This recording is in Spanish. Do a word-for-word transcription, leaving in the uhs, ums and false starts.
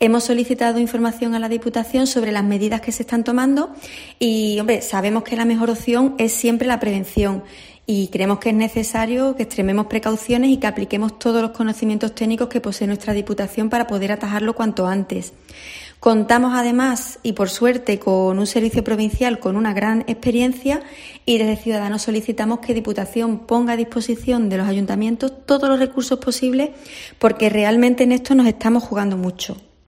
Hemos solicitado información a la Diputación sobre las medidas que se están tomando y, hombre, sabemos que la mejor opción es siempre la prevención y creemos que es necesario que extrememos precauciones y que apliquemos todos los conocimientos técnicos que posee nuestra Diputación para poder atajarlo cuanto antes. Contamos además, y por suerte, con un servicio provincial con una gran experiencia y desde Ciudadanos solicitamos que Diputación ponga a disposición de los ayuntamientos todos los recursos posibles porque realmente en esto nos estamos jugando mucho.